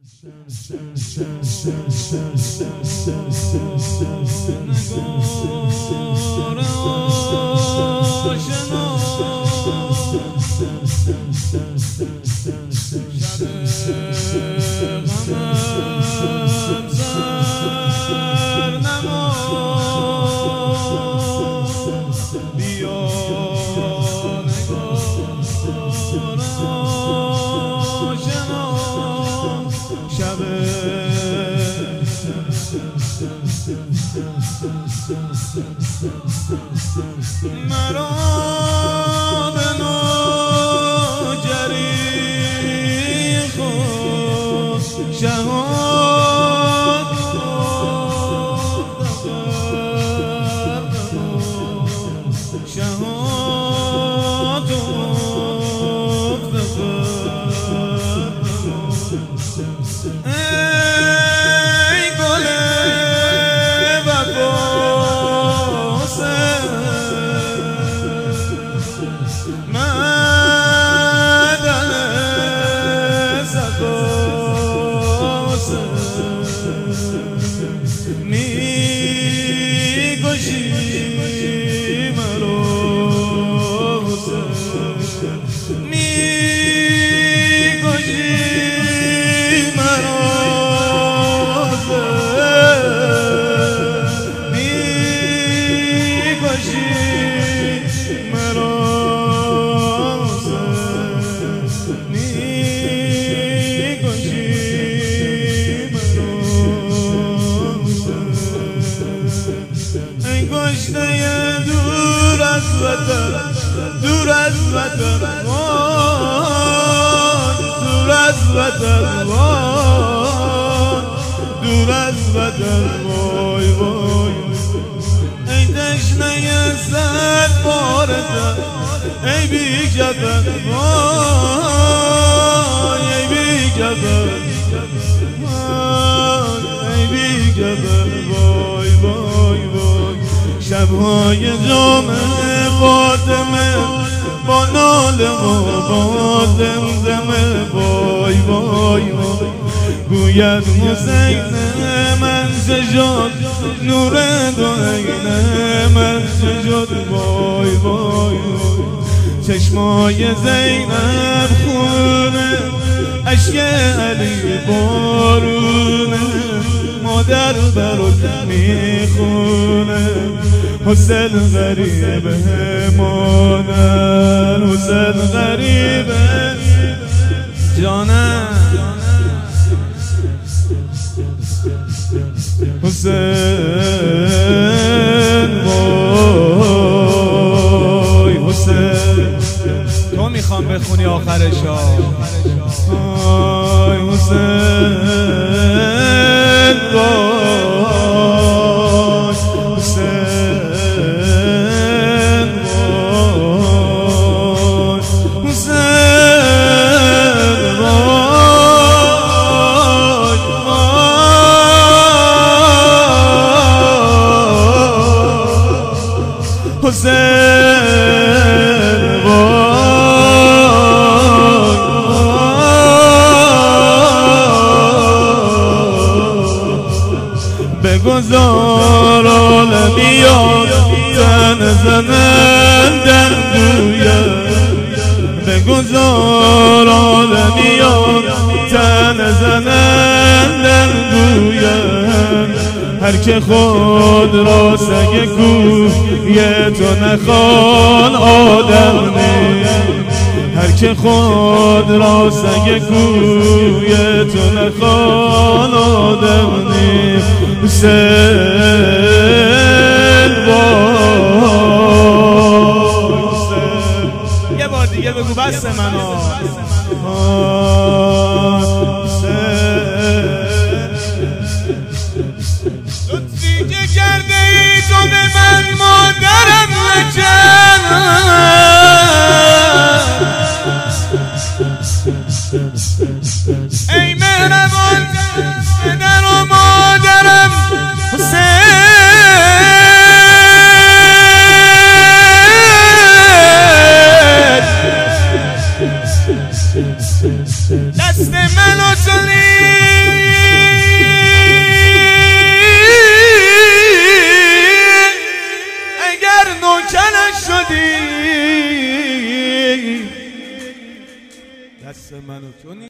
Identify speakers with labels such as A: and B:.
A: مرا به نوجری خود شهاد شهاد ای گل دور از وطن دور از وطن دور از وطن وای وای ای تشنه صد بارتن ای بی کفن وای ای بی کفن ای بی کفن وای وای وای شبهای جمعه فاطمه با ناله و با زمزمه وای وای وای گوید حسین من چه شد نور دو عین من چه شد وای وای چشمای زینب خونه اشک علی بارونه مادر برات میخونه حسین غریبه مادر حسین غریبه جانم حسین وای حسین تو میخوام بخونی آخرشا وای حسین وای حسین وای حسین وای حسین بگذار عالمیان زن زنن در گویم بگذار عالمیان زن زنن در گویم هر که خود را سگ کوی تو نخوان آدم نیست هر که خود را سگ کوی تو نخوان آدم نیست حسین وای یه بار دیگه بگو بس منو لطفی که کرده ای تو به من مادرم ای مهربان پدر و مادرم حسین شدی دست منو تو